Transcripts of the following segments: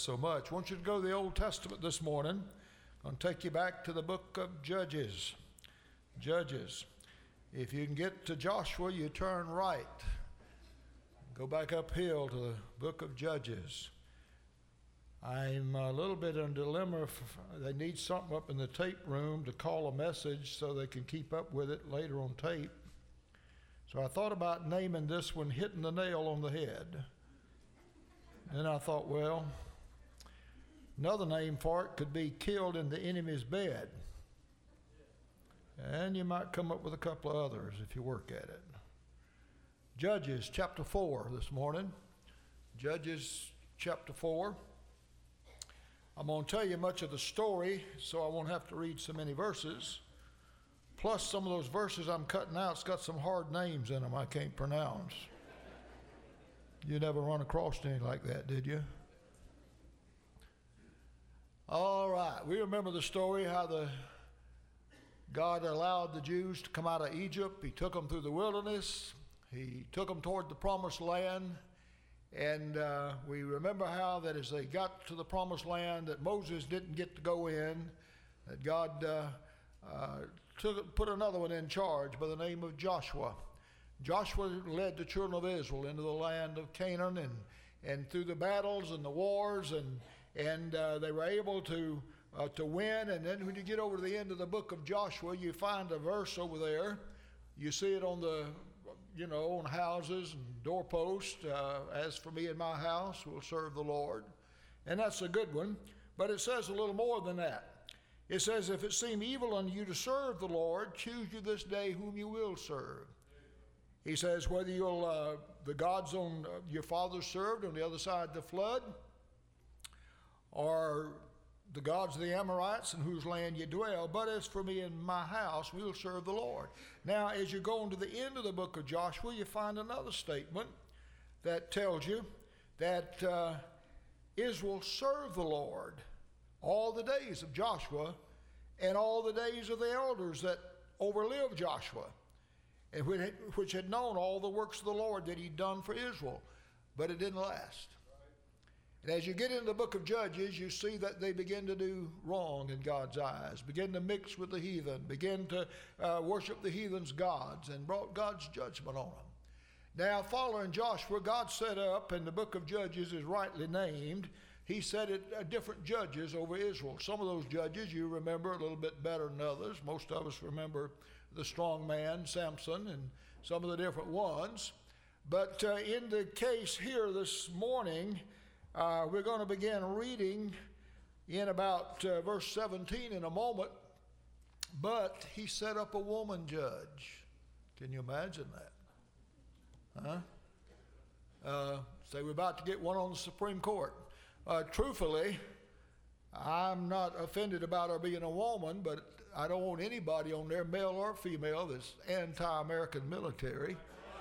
so much. I want you to go to the Old Testament this morning. I'm going to take you back to the book of Judges. Judges. If you can get to Joshua, you turn right. Go back uphill to the book of Judges. I'm a little bit in a dilemma. They need something up in the tape room to call a message so they can keep up with it later on tape. So I thought about naming this one Hitting the Nail on the Head. Then I thought, well, another name for it could be Killed in the Enemy's Bed. And you might come up with a couple of others if you work at it. Judges chapter 4 this morning. Judges chapter 4. I'm going to tell you much of the story, so I won't have to read so many verses. Plus, some of those verses I'm cutting out, it's got some hard names in them I can't pronounce. You never run across anything like that, did you? All right, we remember the story how God allowed the Jews to come out of Egypt. He took them through the wilderness. He took them toward the promised land. And we remember how that as they got to the promised land that Moses didn't get to go in, that God put another one in charge by the name of Joshua. Joshua led the children of Israel into the land of Canaan and through the battles and the wars, and they were able to win. And then when you get over to the end of the book of Joshua, you find a verse over there. You see it on on houses and doorposts. As for me and my house, we'll serve the Lord. And that's a good one. But it says a little more than that. It says, if it seem evil unto you to serve the Lord, choose you this day whom you will serve. He says, whether you'll, the gods on your fathers served on the other side of the flood, or the gods of the Amorites in whose land you dwell, but as for me and my house, we'll serve the Lord. Now, as you go into the end of the book of Joshua, you find another statement that tells you that Israel served the Lord all the days of Joshua and all the days of the elders that overlived Joshua, and which had known all the works of the Lord that he'd done for Israel, but it didn't last. And as you get into the book of Judges, you see that they begin to do wrong in God's eyes, begin to mix with the heathen, begin to worship the heathen's gods, and brought God's judgment on them. Now, following Joshua, God set up, and the book of Judges is rightly named, he set it different judges over Israel. Some of those judges you remember a little bit better than others. Most of us remember the strong man, Samson, and some of the different ones. But in the case here this morning, we're going to begin reading in about verse 17 in a moment. But he set up a woman judge. Can you imagine that? Say we're about to get one on the Supreme Court. Truthfully, I'm not offended about her being a woman, but I don't want anybody on there, male or female, that's anti-American military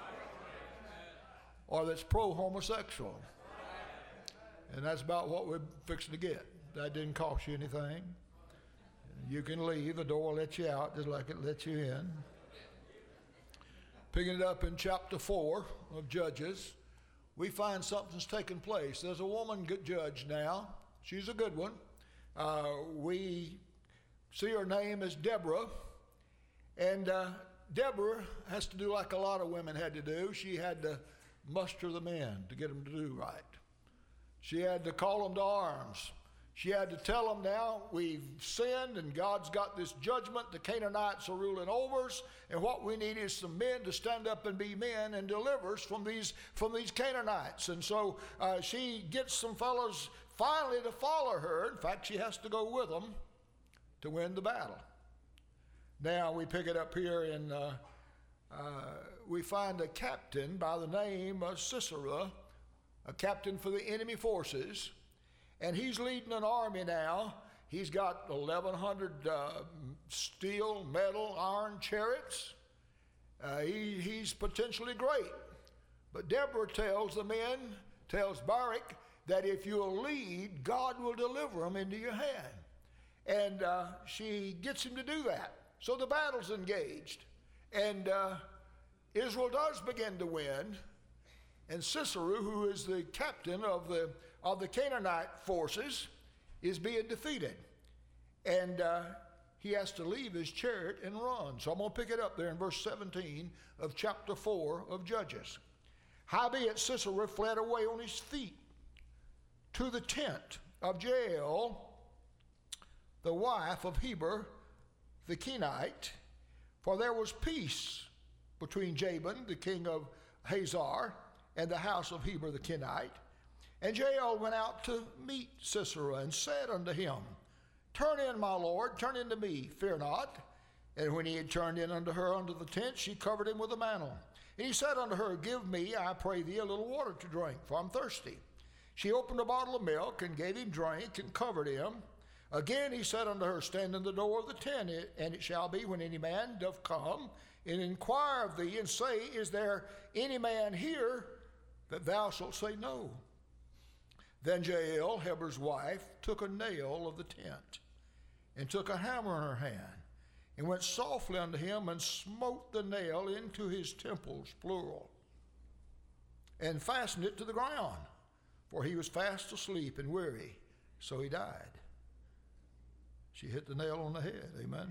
or that's pro-homosexual. And that's about what we're fixing to get. That didn't cost you anything. You can leave. The door will let you out just like it lets you in. Picking it up in chapter 4 of Judges, we find something's taken place. There's a woman judge now. She's a good one. We see her name is Deborah. And Deborah has to do like a lot of women had to do. She had to muster the men to get them to do right. She had to call them to arms. She had to tell them, now we've sinned and God's got this judgment. The Canaanites are ruling over us, and what we need is some men to stand up and be men and deliver us from these Canaanites. And so she gets some fellows finally to follow her. In fact, she has to go with them to win the battle. Now we pick it up here and we find a captain by the name of Sisera, a captain for the enemy forces. And he's leading an army now. He's got 1,100 steel, metal, iron chariots. He's potentially great. But Deborah tells the men, tells Barak, that if you'll lead, God will deliver them into your hand. And she gets him to do that. So the battle's engaged. And Israel does begin to win. And Sisera, who is the captain of the of the Canaanite forces is being defeated. And he has to leave his chariot and run. So I'm going to pick it up there in verse 17 of chapter 4 of Judges. Howbeit Sisera fled away on his feet to the tent of Jael, the wife of Heber the Kenite, for there was peace between Jabin, the king of Hazor, and the house of Heber the Kenite. And Jael went out to meet Sisera and said unto him, Turn in, my lord, turn in to me, fear not. And when he had turned in unto her under the tent, she covered him with a mantle. And he said unto her, Give me, I pray thee, a little water to drink, for I'm thirsty. She opened a bottle of milk and gave him drink and covered him. Again he said unto her, Stand in the door of the tent, and it shall be when any man doth come and inquire of thee and say, Is there any man here? That thou shalt say no. Then Jael, Heber's wife, took a nail of the tent and took a hammer in her hand and went softly unto him and smote the nail into his temples, plural, and fastened it to the ground, for he was fast asleep and weary, so he died. She hit the nail on the head, amen.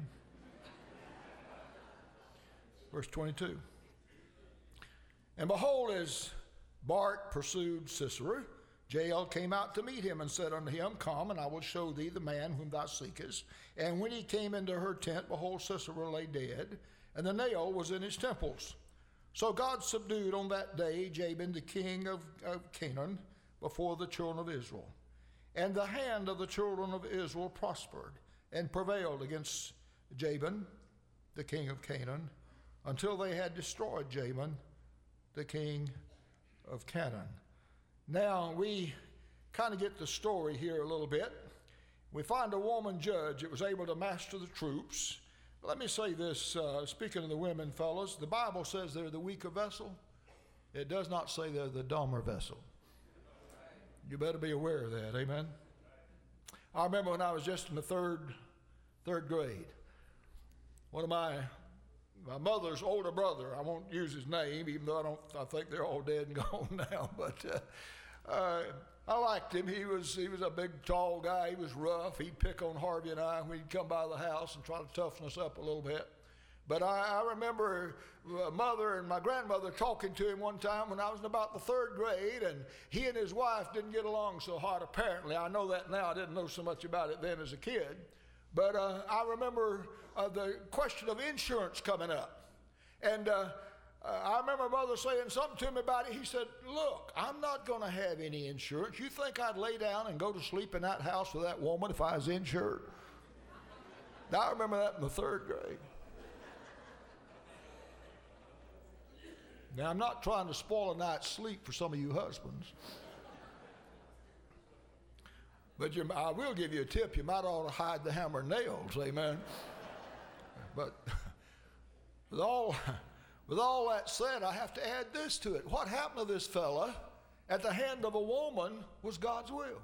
Verse 22. And behold, as Barak pursued Sisera, Jael came out to meet him and said unto him, Come, and I will show thee the man whom thou seekest. And when he came into her tent, behold, Sisera lay dead, and the nail was in his temples. So God subdued on that day Jabin, the king of Canaan, before the children of Israel. And the hand of the children of Israel prospered and prevailed against Jabin, the king of Canaan, until they had destroyed Jabin, the king of Canaan. Now, we kind of get the story here a little bit. We find a woman judge that was able to master the troops. Let me say this, speaking of the women, fellas, the Bible says they're the weaker vessel. It does not say they're the dumber vessel. You better be aware of that, amen? I remember when I was just in the third grade, one of my mother's older brother, I won't use his name, even though I think they're all dead and gone now, but I liked him. He was a big, tall guy. He was rough. He'd pick on Harvey and I when he'd come by the house and try to toughen us up a little bit. But I remember mother and my grandmother talking to him one time when I was in about the third grade, and he and his wife didn't get along so hard, apparently. I know that now. I didn't know so much about it then as a kid. But I remember the question of insurance coming up. And I remember mother saying something to me about it. He said, Look, I'm not going to have any insurance. You think I'd lay down and go to sleep in that house with that woman if I was insured? Now, I remember that in the third grade. Now, I'm not trying to spoil a night's sleep for some of you husbands. But I will give you a tip. You might ought to hide the hammer and nails, amen? But with all that said, I have to add this to it. What happened to this fella at the hand of a woman was God's will.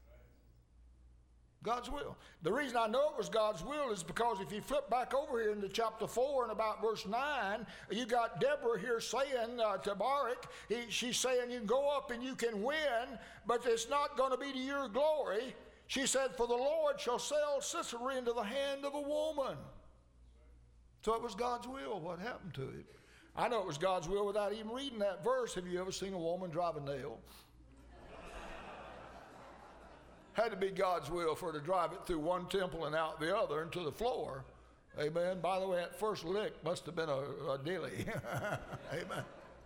God's will. The reason I know it was God's will is because if you flip back over here into chapter 4 and about verse 9, you got Deborah here saying to Barak, she's saying you can go up and you can win, but it's not going to be to your glory. She said, For the Lord shall sell Sisera into the hand of a woman. So it was God's will what happened to it. I know it was God's will without even reading that verse. Have you ever seen a woman drive a nail? Had to be God's will for her to drive it through one temple and out the other into the floor. Amen. By the way, that first lick must have been a dilly. Amen.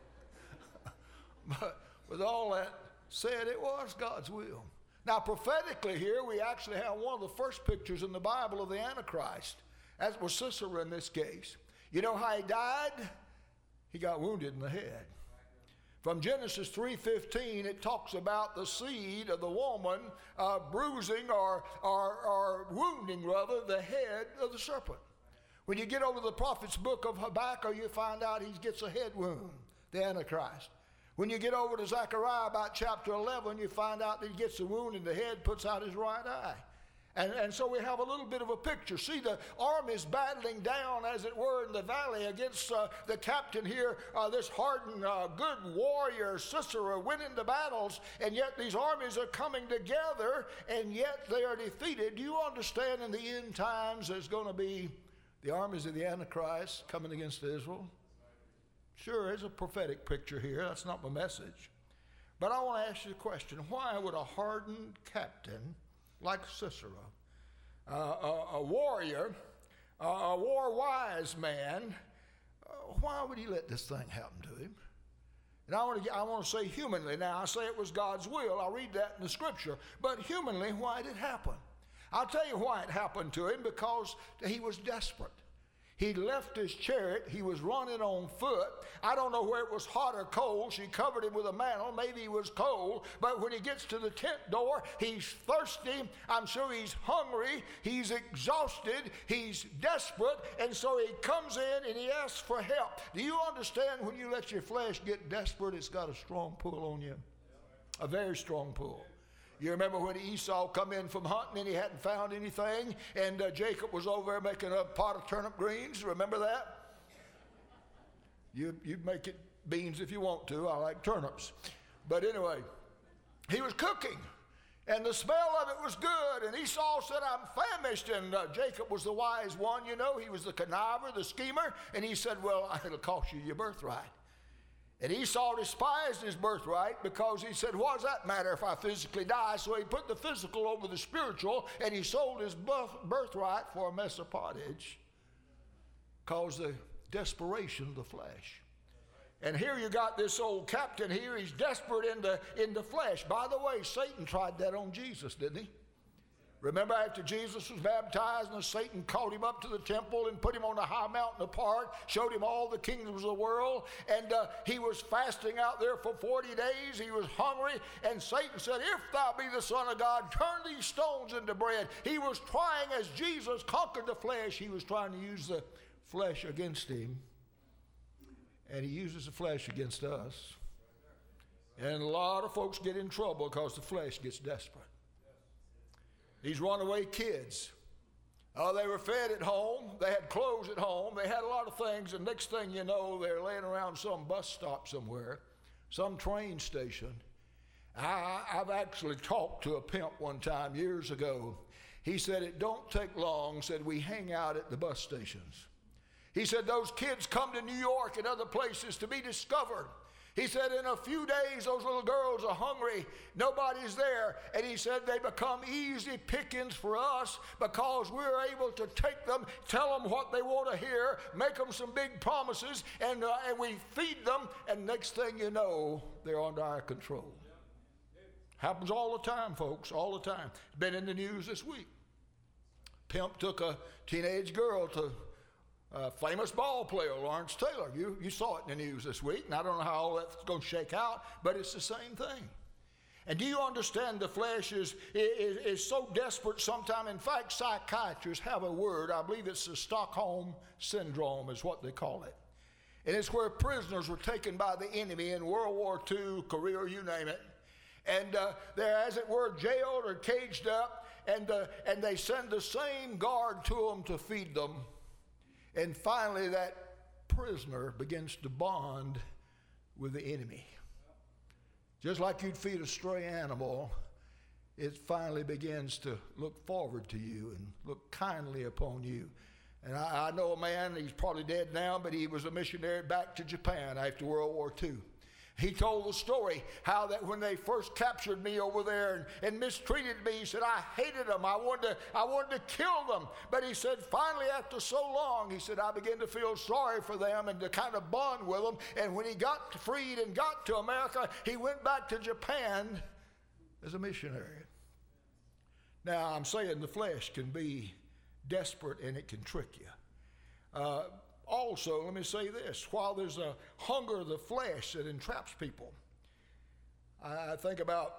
But with all that said, it was God's will. Now, prophetically here, we actually have one of the first pictures in the Bible of the Antichrist. As was Sisera in this case. You know how he died? He got wounded in the head. From Genesis 3:15, it talks about the seed of the woman bruising or wounding, rather, the head of the serpent. When you get over to the prophet's book of Habakkuk, you find out he gets a head wound, the Antichrist. When you get over to Zechariah about chapter 11, you find out that he gets a wound in the head, puts out his right eye. And so we have a little bit of a picture. See, the army's battling down, as it were, in the valley against the captain here, this hardened, good warrior, Sisera, winning the battles, and yet these armies are coming together, and yet they are defeated. Do you understand in the end times there's going to be the armies of the Antichrist coming against Israel? Sure, there's a prophetic picture here. That's not my message. But I want to ask you a question. Why would a hardened captain like Sisera, a warrior, a war-wise man, why would he let this thing happen to him? And I want to say humanly. Now, I say it was God's will. I'll read that in the Scripture. But humanly, why did it happen? I'll tell you why it happened to him, because he was desperate. He left his chariot. He was running on foot. I don't know where it was hot or cold. She covered him with a mantle. Maybe he was cold. But when he gets to the tent door, he's thirsty. I'm sure he's hungry. He's exhausted. He's desperate. And so he comes in and he asks for help. Do you understand when you let your flesh get desperate, it's got a strong pull on you? A very strong pull. You remember when Esau come in from hunting and he hadn't found anything, and Jacob was over there making a pot of turnip greens? Remember that? You make it beans if you want to. I like turnips. But anyway, he was cooking, and the smell of it was good, and Esau said, I'm famished, and Jacob was the wise one, you know. He was the conniver, the schemer, and he said, well, it'll cost you your birthright. And Esau despised his birthright because he said, what does that matter if I physically die? So he put the physical over the spiritual, and he sold his birthright for a mess of pottage, because the desperation of the flesh. And here you got this old captain here. He's desperate in the flesh. By the way, Satan tried that on Jesus, didn't he? Remember after Jesus was baptized and Satan caught him up to the temple and put him on a high mountain apart, showed him all the kingdoms of the world, and he was fasting out there for 40 days. He was hungry, and Satan said, if thou be the Son of God, turn these stones into bread. He was trying, as Jesus conquered the flesh, he was trying to use the flesh against him, and he uses the flesh against us. And a lot of folks get in trouble because the flesh gets desperate. These runaway kids, they were fed at home, they had clothes at home, they had a lot of things, and next thing you know, they're laying around some bus stop somewhere, some train station. I've actually talked to a pimp one time years ago. He said, it don't take long, said we hang out at the bus stations. He said, those kids come to New York and other places to be discovered. He said, in a few days, those little girls are hungry. Nobody's there. And he said, they become easy pickings for us because we're able to take them, tell them what they want to hear, make them some big promises, and we feed them, and next thing you know, they're under our control. Happens all the time, folks, all the time. Been in the news this week. Pimp took a teenage girl to famous ball player, Lawrence Taylor. You saw it in the news this week, and I don't know how all that's going to shake out, but it's the same thing. And do you understand the flesh is so desperate sometimes? In fact, psychiatrists have a word. I believe it's the Stockholm Syndrome is what they call it. And it's where prisoners were taken by the enemy in World War II, Korea, you name it. And they're, as it were, jailed or caged up, and they send the same guard to them to feed them. And finally, that prisoner begins to bond with the enemy. Just like you'd feed a stray animal, it finally begins to look forward to you and look kindly upon you. And I know a man, he's probably dead now, but he was a missionary back to Japan after World War II. He told the story how that when they first captured me over there and mistreated me, he said, I hated them. I wanted to kill them. But he said, finally, after so long, he said, I began to feel sorry for them and to kind of bond with them. And when he got freed and got to America, he went back to Japan as a missionary. Now, I'm saying the flesh can be desperate and it can trick you. Also, let me say this, while there's a hunger of the flesh that entraps people, I think about,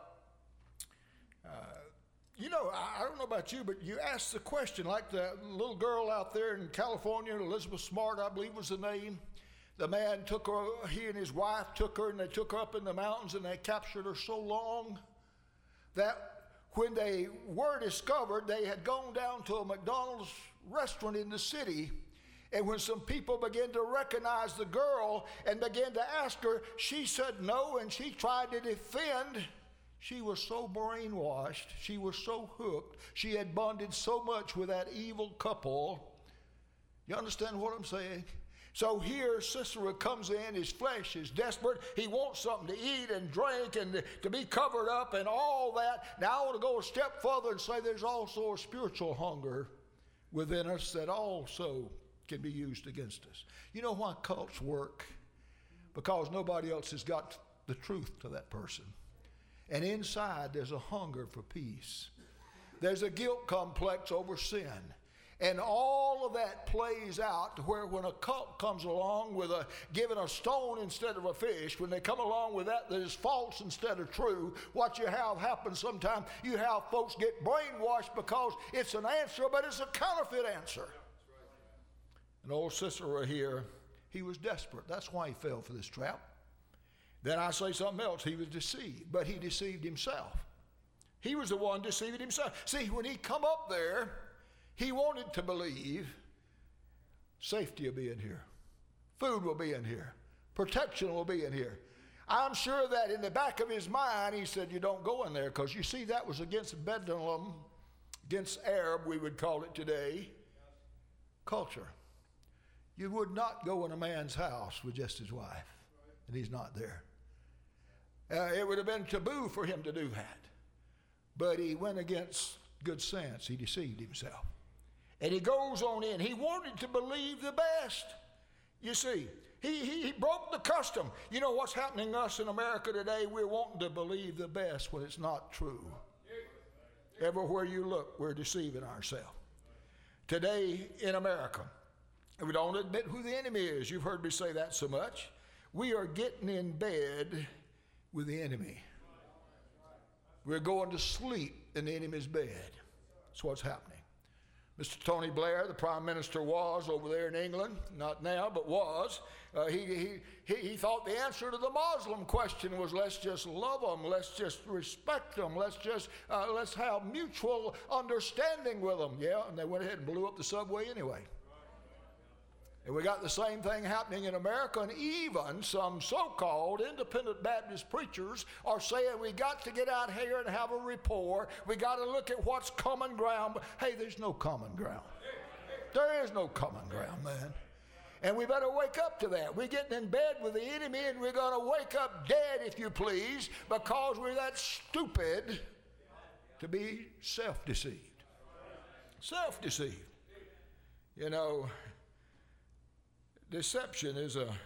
I don't know about you, but you ask the question, like the little girl out there in California, Elizabeth Smart, I believe was the name. The man took her, he and his wife took her, and they took her up in the mountains, and they captured her so long that when they were discovered, they had gone down to a McDonald's restaurant in the city. And when some people began to recognize the girl and began to ask her, she said no, and she tried to defend. She was so brainwashed. She was so hooked. She had bonded so much with that evil couple. You understand what I'm saying? So here Sisera comes in. His flesh is desperate. He wants something to eat and drink and to be covered up and all that. Now I want to go a step further and say there's also a spiritual hunger within us that also can be used against us. You know why cults work? Because nobody else has got the truth to that person. And inside there's a hunger for peace. There's a guilt complex over sin. And all of that plays out to where when a cult comes along with giving a stone instead of a fish, when they come along with that is false instead of true, what you have happen sometimes, you have folks get brainwashed because it's an answer, but it's a counterfeit answer. And old Sisera here, he was desperate. That's why he fell for this trap. Then I say something else. He was deceived, but he deceived himself. He was the one deceiving himself. See, when he come up there, he wanted to believe safety will be in here. Food will be in here. Protection will be in here. I'm sure that in the back of his mind, he said, you don't go in there, because you see that was against Bedouin, against Arab, we would call it today, culture. You would not go in a man's house with just his wife, and he's not there. It would have been taboo for him to do that. But he went against good sense. He deceived himself. And he goes on in. He wanted to believe the best. You see, he broke the custom. You know what's happening to us in America today? We're wanting to believe the best when it's not true. Everywhere you look, we're deceiving ourselves. Today in America, and we don't admit who the enemy is. You've heard me say that so much. We are getting in bed with the enemy. We're going to sleep in the enemy's bed. That's what's happening. Mr. Tony Blair, the Prime Minister, was over there in England, not now, but was. He thought the answer to the Muslim question was, let's just love them, let's just respect them, let's have mutual understanding with them. Yeah, and they went ahead and blew up the subway anyway. And we got the same thing happening in America, and even some so-called independent Baptist preachers are saying we got to get out here and have a rapport. We got to look at what's common ground. But hey, there's no common ground. There is no common ground, man. And we better wake up to that. We're getting in bed with the enemy, and we're going to wake up dead, if you please, because we're that stupid to be self-deceived. Self-deceived. You know, deception is a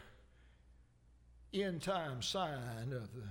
end-time sign of the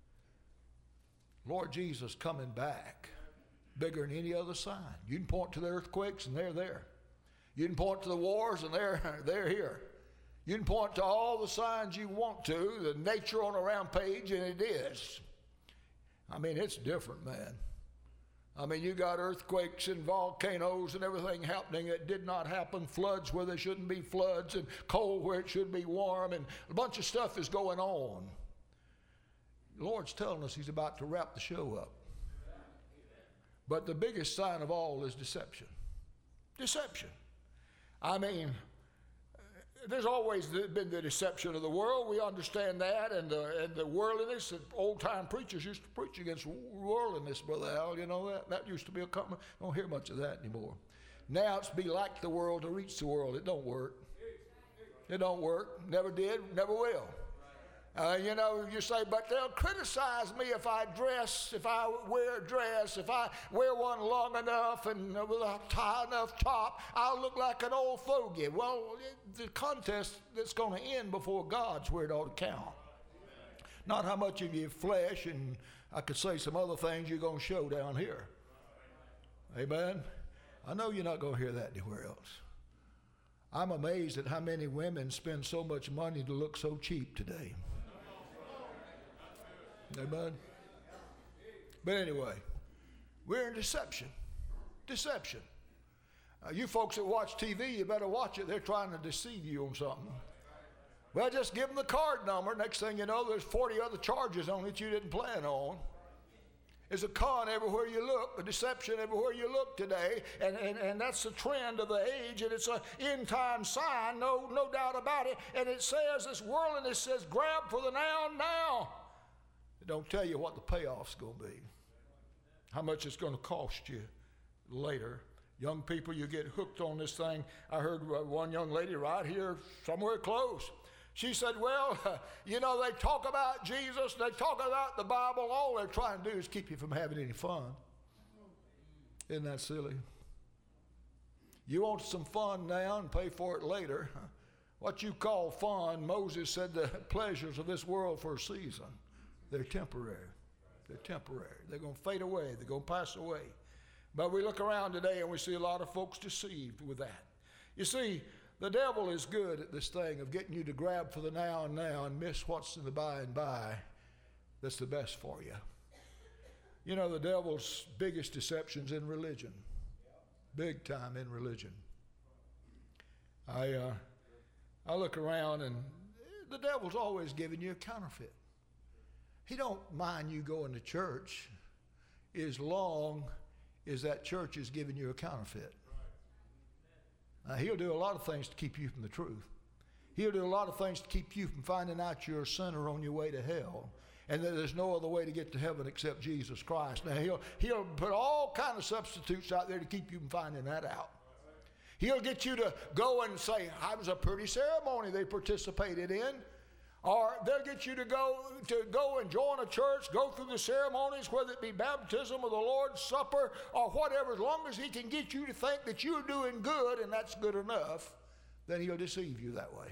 Lord Jesus coming back, bigger than any other sign. You can point to the earthquakes, and they're there. You can point to the wars, and they're here. You can point to all the signs you want to, the nature on a round page, and it is. I mean, it's different, man. I mean, you got earthquakes and volcanoes and everything happening that did not happen, floods where there shouldn't be floods, and cold where it should be warm, and a bunch of stuff is going on. The Lord's telling us he's about to wrap the show up. But the biggest sign of all is deception. Deception. I mean, there's always been the deception of the world. We understand that, and the worldliness. Old-time preachers used to preach against worldliness, Brother Al. You know that? That used to be a common. Don't hear much of that anymore. Now it's be like the world to reach the world. It don't work. It don't work. Never did, never will. You know, you say, but they'll criticize me if I dress, if I wear a dress, if I wear one long enough and with a high enough top, I'll look like an old fogey. Well, the contest that's going to end before God's where it ought to count. Not how much of your flesh, and I could say some other things you're going to show down here. Amen? I know you're not going to hear that anywhere else. I'm amazed at how many women spend so much money to look so cheap today. Amen. But anyway, we're in deception. Deception. You folks that watch TV, you better watch it. They're trying to deceive you on something. Well, just give them the card number. Next thing you know, there's 40 other charges on it you didn't plan on. There's a con everywhere you look, a deception everywhere you look today, and that's the trend of the age, and it's an end-time sign, no doubt about it. And it says, this worldliness says, grab for the now. It don't tell you what the payoff's going to be, how much it's going to cost you later. Young people, you get hooked on this thing. I heard one young lady right here, somewhere close. She said, well, they talk about Jesus, they talk about the Bible, all they're trying to do is keep you from having any fun. Isn't that silly? You want some fun now and pay for it later. What you call fun, Moses said the pleasures of this world for a season. They're temporary. They're temporary. They're going to fade away. They're going to pass away. But we look around today and we see a lot of folks deceived with that. You see, the devil is good at this thing of getting you to grab for the now and miss what's in the by and by that's the best for you. You know, the devil's biggest deception's in religion. Big time in religion. I look around and the devil's always giving you a counterfeit. He don't mind you going to church as long as that church is giving you a counterfeit. Now, he'll do a lot of things to keep you from the truth. He'll do a lot of things to keep you from finding out you're a sinner on your way to hell, and that there's no other way to get to heaven except Jesus Christ. Now, he'll put all kind of substitutes out there to keep you from finding that out. He'll get you to go and say, I was a pretty ceremony they participated in. Or they'll get you to go and join a church, go through the ceremonies, whether it be baptism or the Lord's Supper or whatever. As long as he can get you to think that you're doing good and that's good enough, then he'll deceive you that way.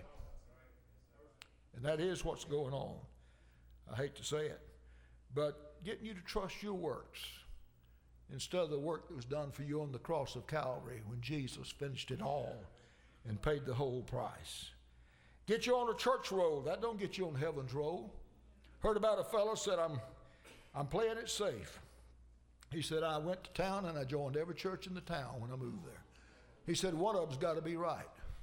And that is what's going on. I hate to say it, but getting you to trust your works instead of the work that was done for you on the cross of Calvary when Jesus finished it all and paid the whole price. Get you on a church roll. That don't get you on heaven's roll. Heard about a fellow said, I'm playing it safe. He said, I went to town and I joined every church in the town when I moved there. He said, one of them's got to be right.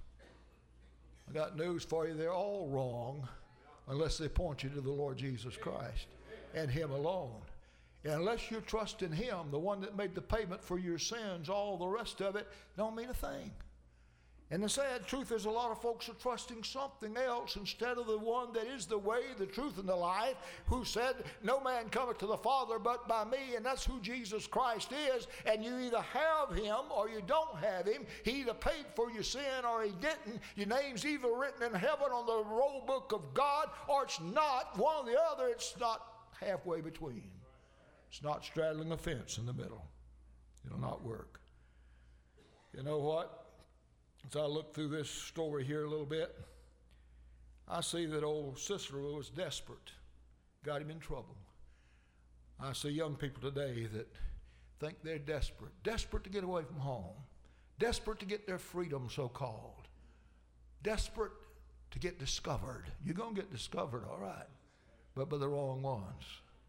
I got news for you. They're all wrong unless they point you to the Lord Jesus Christ and him alone. And unless you trust in him, the one that made the payment for your sins, all the rest of it don't mean a thing. And the sad truth is a lot of folks are trusting something else instead of the one that is the way, the truth, and the life, who said, no man cometh to the Father but by me, and that's who Jesus Christ is. And you either have him or you don't have him. He either paid for your sin or he didn't. Your name's either written in heaven on the roll book of God or it's not. One or the other, it's not halfway between. It's not straddling a fence in the middle. It'll not work. You know what? As I look through this story here a little bit, I see that old Cicero was desperate, got him in trouble. I see young people today that think they're desperate to get away from home, desperate to get their freedom, so-called, desperate to get discovered. You're going to get discovered, all right, but by the wrong ones.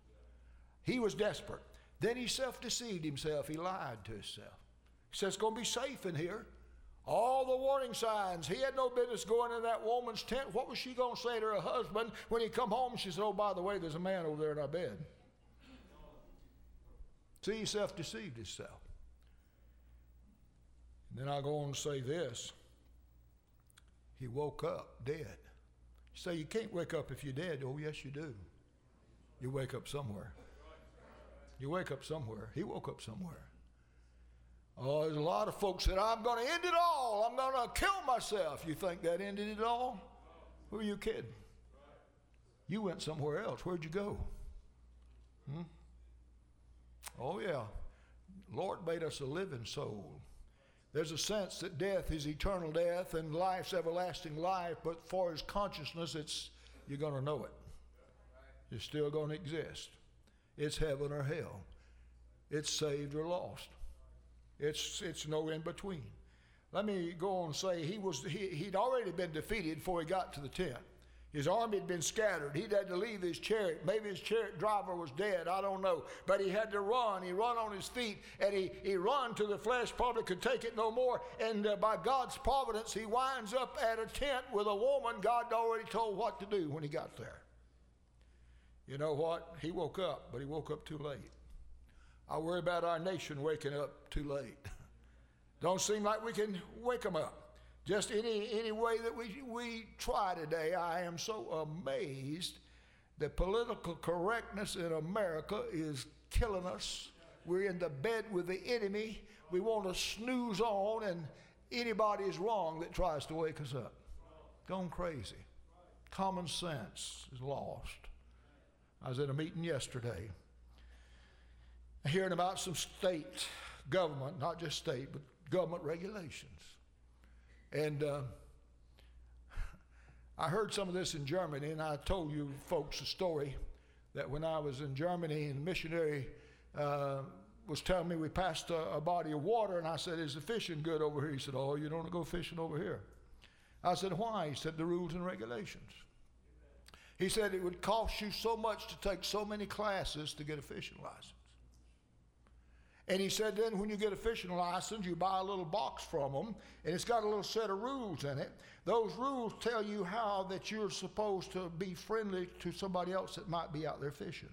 He was desperate. Then he self-deceived himself. He lied to himself. He said, it's going to be safe in here. All the warning signs. He had no business going in that woman's tent. What was she going to say to her husband when he come home? She said, oh, by the way, there's a man over there in our bed. See, he self-deceived himself. And then I'll go on to say this. He woke up dead. You say, you can't wake up if you're dead. Oh, yes, you do. You wake up somewhere. You wake up somewhere. He woke up somewhere. Oh, there's a lot of folks that I'm going to end it all. I'm going to kill myself. You think that ended it all? Who are you kidding? You went somewhere else. Where'd you go? Oh, yeah. Lord made us a living soul. There's a sense that death is eternal death and life's everlasting life, but for his consciousness, you're going to know it. It's still going to exist. It's heaven or hell. It's saved or lost. It's no in between. Let me go on and say he'd already been defeated before he got to the tent. His army had been scattered. He'd had to leave his chariot. Maybe his chariot driver was dead. I don't know. But he had to run. He run on his feet, and he run till the flesh probably could take it no more. And by God's providence, he winds up at a tent with a woman God already told what to do when he got there. You know what? He woke up, but he woke up too late. I worry about our nation waking up too late. Don't seem like we can wake them up. Just any way that we try today, I am so amazed that political correctness in America is killing us. We're in the bed with the enemy. We want to snooze on, and anybody is wrong that tries to wake us up. Gone crazy. Common sense is lost. I was at a meeting yesterday hearing about some state government, not just state, but government regulations. And I heard some of this in Germany, and I told you folks a story that when I was in Germany and the missionary was telling me we passed a body of water, and I said, is the fishing good over here? He said, oh, you don't want to go fishing over here. I said, why? He said, the rules and regulations. He said it would cost you so much to take so many classes to get a fishing license. And he said then when you get a fishing license, you buy a little box from them, and it's got a little set of rules in it. Those rules tell you how that you're supposed to be friendly to somebody else that might be out there fishing.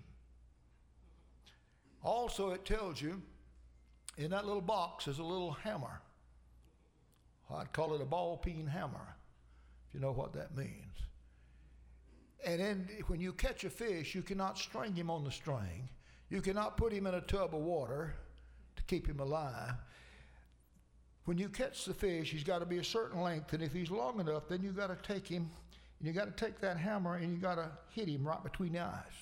Also, it tells you in that little box is a little hammer. I'd call it a ball-peen hammer, if you know what that means. And then when you catch a fish, you cannot string him on the string. You cannot put him in a tub of water to keep him alive. When you catch the fish, he's got to be a certain length, and if he's long enough, then you've got to take him, and you've got to take that hammer, and you've got to hit him right between the eyes.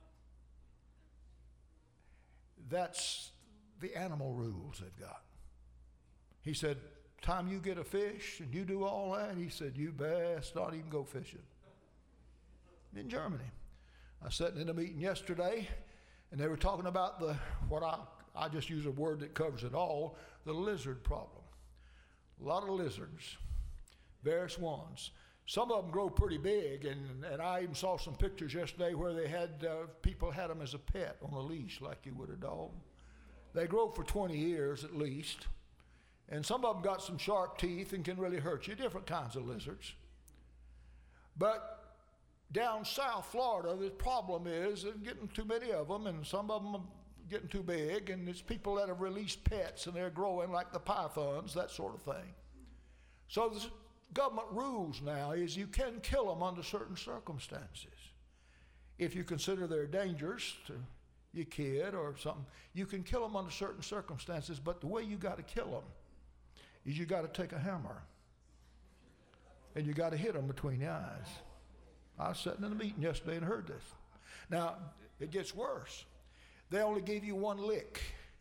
That's the animal rules they've got. He said, time you get a fish and you do all that, he said, you best not even go fishing. In Germany. I was sitting in a meeting yesterday, and they were talking about what I just use a word that covers it all, the lizard problem. A lot of lizards, various ones. Some of them grow pretty big, and I even saw some pictures yesterday where they had people had them as a pet on a leash like you would a dog. They grow for 20 years at least, and some of them got some sharp teeth and can really hurt you, different kinds of lizards. But down South Florida, the problem is getting too many of them, and some of them are getting too big, and it's people that have released pets, and they're growing like the pythons, that sort of thing. So the government rules now is you can kill them under certain circumstances. If you consider they're dangerous to your kid or something, you can kill them under certain circumstances, but the way you got to kill them is you got to take a hammer, and you got to hit them between the eyes. I was sitting in a meeting yesterday and heard this. Now, it gets worse. They only give you one lick.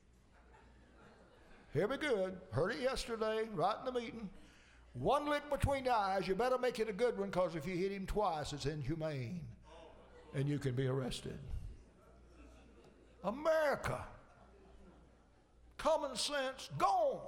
Hear me good. Heard it yesterday, right in the meeting. One lick between the eyes. You better make it a good one, because if you hit him twice, it's inhumane. And you can be arrested. America. Common sense gone.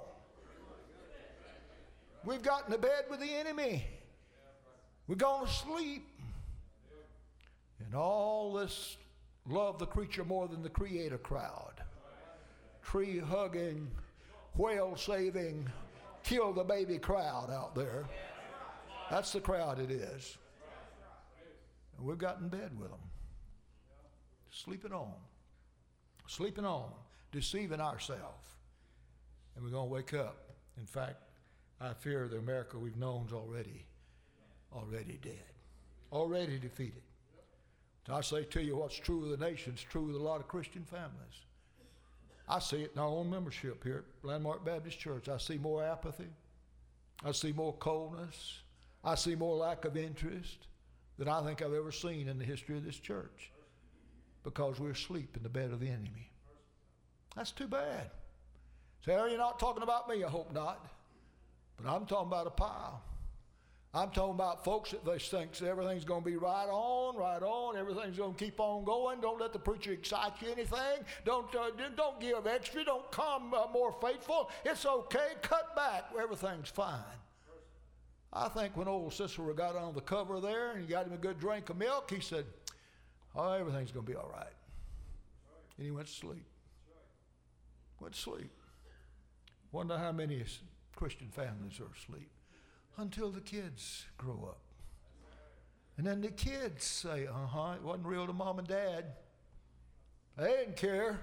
We've gotten to bed with the enemy. We're going to sleep. And all this love the creature more than the creator crowd. Tree hugging, whale saving, kill the baby crowd out there. That's the crowd it is. And we've got in bed with them. Sleeping on, deceiving ourselves. And we're going to wake up. In fact, I fear the America we've known is already dead, already defeated. I say to you, what's true of the nation is true with a lot of Christian families. I see it in our own membership here at Landmark Baptist Church. I see more apathy. I see more coldness. I see more lack of interest than I think I've ever seen in the history of this church, because we're asleep in the bed of the enemy. That's too bad. Say, you're not talking about me, I hope not. But I'm talking about a pile. I'm talking about folks that they think everything's going to be right on, everything's going to keep on going. Don't let the preacher excite you anything. Don't give extra. Don't come more faithful. It's okay. Cut back. Everything's fine. I think when old Cicero got on the cover there and he got him a good drink of milk, he said, oh, everything's going to be all right. And he went to sleep. Went to sleep. Wonder how many Christian families are asleep. Until the kids grow up. And then the kids say, it wasn't real to mom and dad. They didn't care.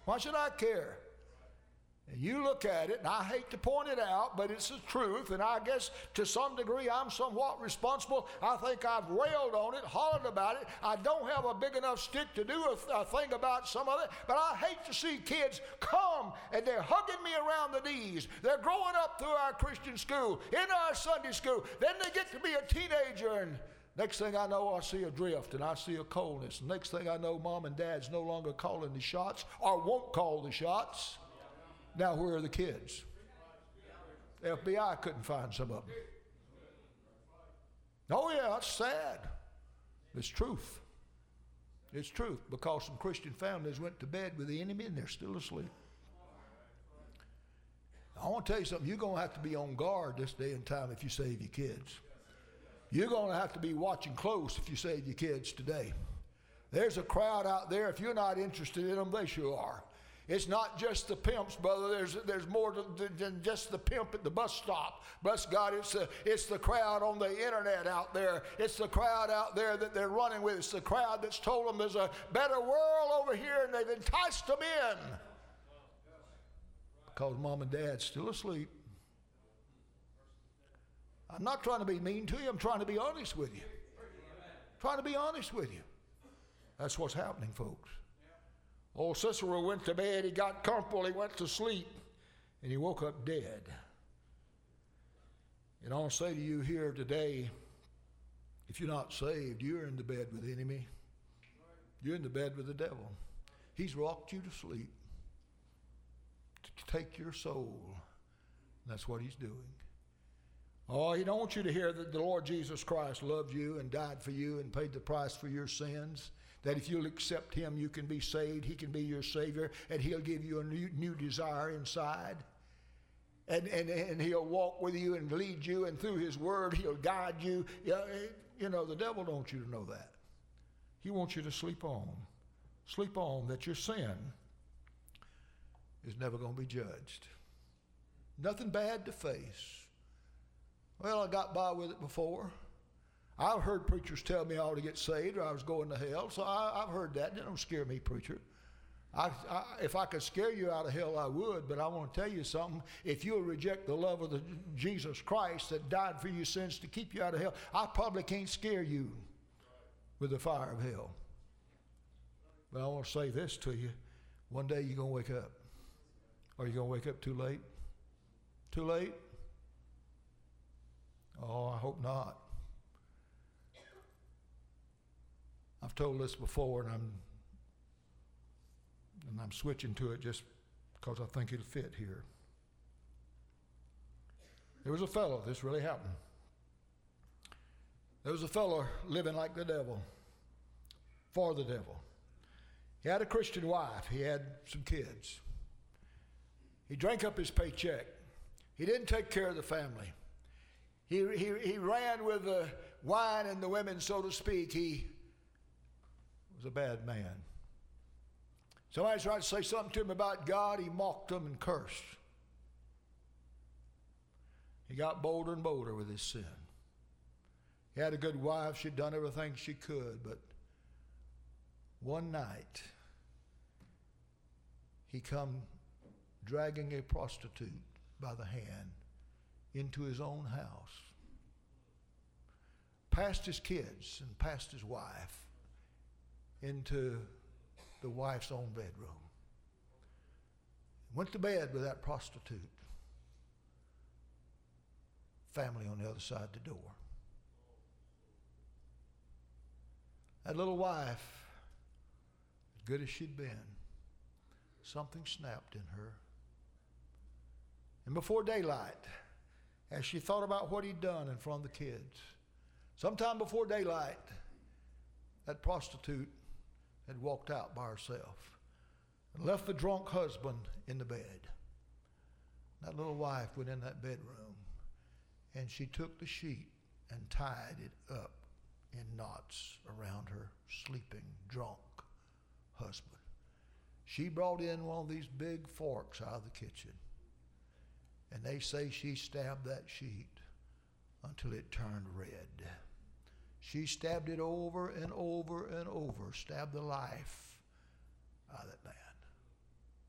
Why should I care? And you look at it, and I hate to point it out, but it's the truth, and I guess to some degree I'm somewhat responsible. I think I've railed on it, hollered about it. I don't have a big enough stick to do a thing about some of it, but I hate to see kids come and they're hugging me around the knees. They're growing up through our Christian school, in our Sunday school. Then they get to be a teenager, and next thing I know, I see a drift and I see a coldness. Next thing I know, mom and dad's no longer calling the shots or won't call the shots. Now, where are the kids? The FBI couldn't find some of them. Oh, yeah, it's sad. It's truth. It's truth, because some Christian families went to bed with the enemy and they're still asleep. I want to tell you something. You're going to have to be on guard this day and time if you save your kids. You're going to have to be watching close if you save your kids today. There's a crowd out there. If you're not interested in them, they sure are. It's not just the pimps, brother. There's more than just the pimp at the bus stop. Bless God, it's the crowd on the internet out there. It's the crowd out there that they're running with. It's the crowd that's told them there's a better world over here, and they've enticed them in. Because mom and dad's still asleep. I'm not trying to be mean to you. I'm trying to be honest with you. Trying to be honest with you. That's what's happening, folks. Old Cicero went to bed, he got comfortable, he went to sleep, and he woke up dead. And I'll say to you here today, if you're not saved, you're in the bed with the enemy. You're in the bed with the devil. He's rocked you to sleep to take your soul. And that's what he's doing. Oh, he don't want you to hear that the Lord Jesus Christ loved you and died for you and paid the price for your sins. That if you'll accept him, you can be saved. He can be your Savior, and he'll give you a new desire inside. And he'll walk with you and lead you, and through his word, he'll guide you. You know, the devil don't want you to know that. He wants you to sleep on. Sleep on that your sin is never going to be judged. Nothing bad to face. Well, I got by with it before. I've heard preachers tell me I ought to get saved or I was going to hell, so I've heard that. It don't scare me, preacher. If I could scare you out of hell, I would, but I want to tell you something. If you'll reject the love of Jesus Christ that died for your sins to keep you out of hell, I probably can't scare you with the fire of hell. But I want to say this to you. One day you're going to wake up. Are you going to wake up too late? Too late? Oh, I hope not. I've told this before, and I'm switching to it just because I think it'll fit here. There was a fellow, this really happened. There was a fellow living like the devil, for the devil. He had a Christian wife. He had some kids. He drank up his paycheck. He didn't take care of the family. He ran with the wine and the women, so to speak. He was a bad man. Somebody tried to say something to him about God. He mocked them and cursed. He got bolder and bolder with his sin. He had a good wife. She'd done everything she could, but one night he come dragging a prostitute by the hand into his own house, past his kids and past his wife, into the wife's own bedroom. Went to bed with that prostitute. Family on the other side of the door. That little wife, as good as she'd been, something snapped in her. And before daylight, as she thought about what he'd done in front of the kids, sometime before daylight, that prostitute had walked out by herself and left the drunk husband in the bed. That little wife went in that bedroom and she took the sheet and tied it up in knots around her sleeping drunk husband. She brought in one of these big forks out of the kitchen, and they say she stabbed that sheet until it turned red. She stabbed it over and over and over, stabbed the life out of that man.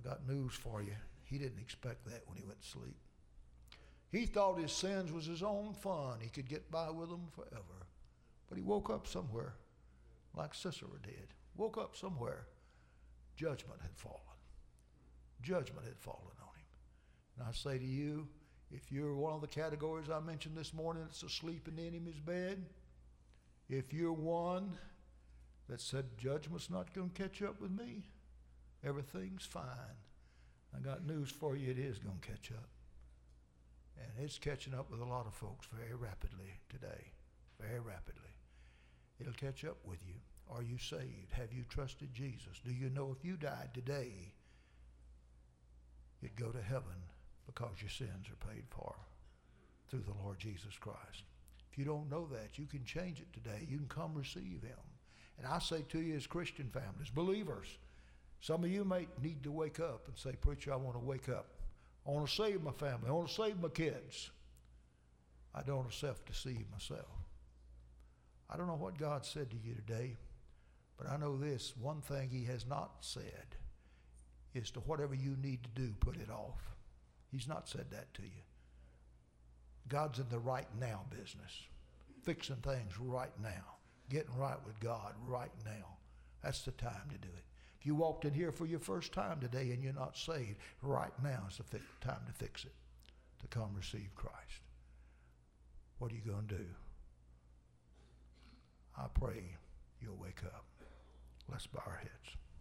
I got news for you. He didn't expect that when he went to sleep. He thought his sins was his own fun. He could get by with them forever. But he woke up somewhere, like Sisera did. Woke up somewhere. Judgment had fallen. Judgment had fallen on him. And I say to you, if you're one of the categories I mentioned this morning that's asleep in the enemy's bed, if you're one that said judgment's not going to catch up with me, everything's fine, I got news for you, it is going to catch up. And it's catching up with a lot of folks very rapidly today, very rapidly. It'll catch up with you. Are you saved? Have you trusted Jesus? Do you know if you died today, you'd go to heaven because your sins are paid for through the Lord Jesus Christ? If you don't know that, you can change it today. You can come receive him. And I say to you as Christian families, believers, some of you may need to wake up and say, preacher, I want to wake up. I want to save my family. I want to save my kids. I don't want to self-deceive myself. I don't know what God said to you today, but I know this. One thing he has not said is to whatever you need to do, put it off. He's not said that to you. God's in the right now business, fixing things right now, getting right with God right now. That's the time to do it. If you walked in here for your first time today and you're not saved, right now is the time to fix it, to come receive Christ. What are you going to do? I pray you'll wake up. Let's bow our heads.